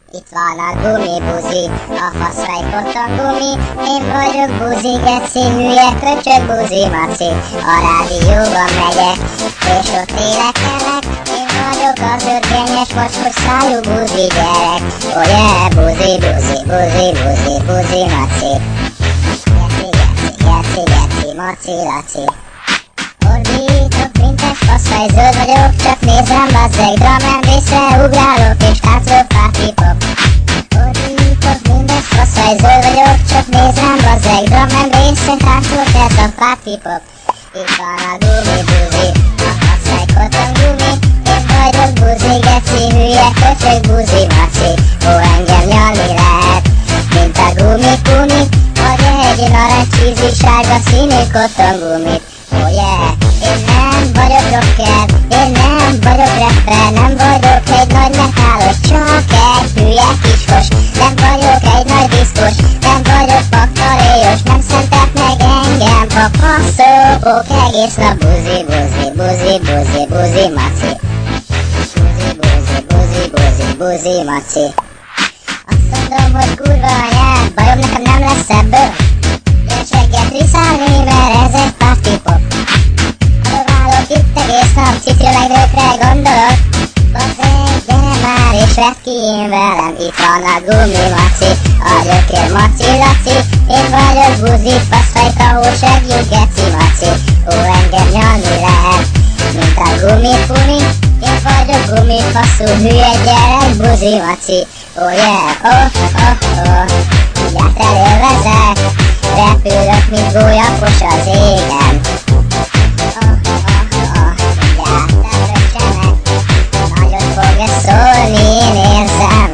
Itt van a gumibuzi, a faszfej kottongumi, én vagyok buzi, geci, hülye, köcsög, buzi, maci. A rádióban megyek, és ott énekelek, én vagyok az örgényes, mocskos szájú buzi gyerek. Oh yeah, buzi, buzi, buzi, buzi, buzi, maci. Geci, geci, geci, geci, maci, laci. Ordítok, mint egy faszfej, zöld vagyok, csak nézd rám, bazzeg, drum and bassre ugrálok, és táncolok party-pop. Ordítok, mint egy faszfej, zöld vagyok, csak nézd rám, bazzeg, drum and bassre táncolok, ez a party-pop. Itt van a gumibuzi, a faszfej kottongumi, én vagyok buzi, geci, hülye, köcsög, buzi, maci. Ó, engem nyalni lehet, mint a gumi-gumi, vagy egy narancsízi, sárga színű kottongumit. Oh yeah, én nem vagyok rocker, én nem vagyok rapper, nem vagyok egy nagy metálos, csak egy hülye kiskos. Nem vagyok egy nagy diszkos, nem vagyok paktaléjos, nem szentelt meg engem papaszók, egész nap buzi, buzi, buzi, buzi, buzi, maci. Buzi, buzi, buzi, buzi, buzi, maci. Azt mondom, hogy kurva anyád, bajom nekem nem lesz ebből. Én segget riszálni, mert ez egy party-pop. Adoválok itt egész nap, cicil meg nőkre gondolok. Bazzeg, gyere már és vedd ki én velem. Itt van a gumimaci, a gyökér maci laci. Én vagyok buzi, faszfej, tahó, segjú, geci, maci. Ó, engem nyalni lehet, mint a gumipuni. Én vagyok gumifaszú, hülye gyerek, buzi, maci. Oh yeah, oh, oh, oh. Mindjárt elélvezek, repülök, mint gólyapos az égen. Oh, oh, oh, mindjárt elröccsenek, nagyot fog ez szólni, én érzem.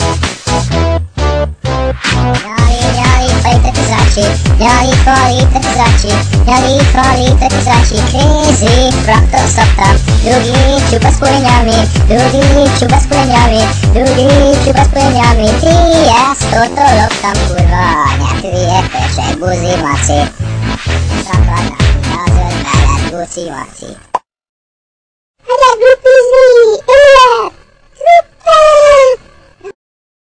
Nyali, nyali, fajta kizacsi, nyali, falita kizacsi, nyali, falita kizacsi, crazy, fraktól szoktam. Dugi, csupasz punyami, dugi, csupasz punyami, dugi, csupasz punyami, Tiëstotól loptam, kurva anyát, hülye, köcsög, buzi, maci. Szakadnak, az ötbelet, guci, maci. Megyek gruppizni, élet, gruppel!